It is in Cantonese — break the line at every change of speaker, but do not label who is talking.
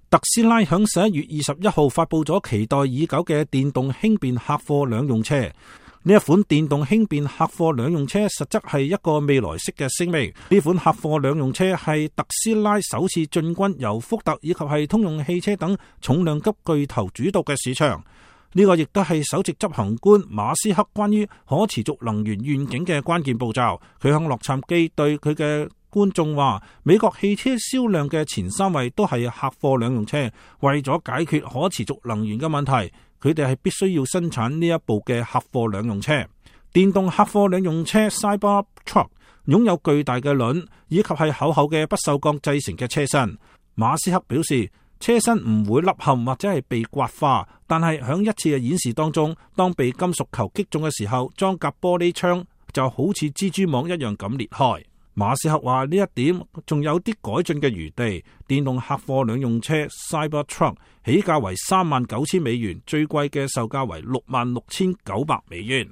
特斯拉響11月21號發佈咗期待已久嘅電動輕便客貨兩用車。呢一款電動輕便客貨兩用車實質係一個未來式嘅聲明。呢款客貨兩用車係特斯拉首次進軍由福特以及係通用汽車等重量級巨頭主導嘅市場。呢個亦都係首席執行官馬斯克關於可持續能源願景嘅關鍵步驟。佢向洛杉磯對佢嘅觀眾話，美國汽車銷量嘅前3位都係客貨兩用車。為咗解決可持續能源嘅問題，佢哋係必須要生產呢一部嘅客貨兩用車。電動客貨兩用車 Cybertruck 擁有巨大嘅輪以及係厚厚嘅不鏽鋼製成嘅車身。馬斯克表示，車身唔會凹陷或者係被刮花，但係響一次嘅演示當中，當被金屬球擊中嘅時候，裝甲玻璃窗就好似蜘蛛網一樣咁裂開。馬斯克話呢一點仲有啲改進嘅餘地。電動客貨兩用車 Cybertruck 起價為$39,000，最貴嘅售價為$66,900。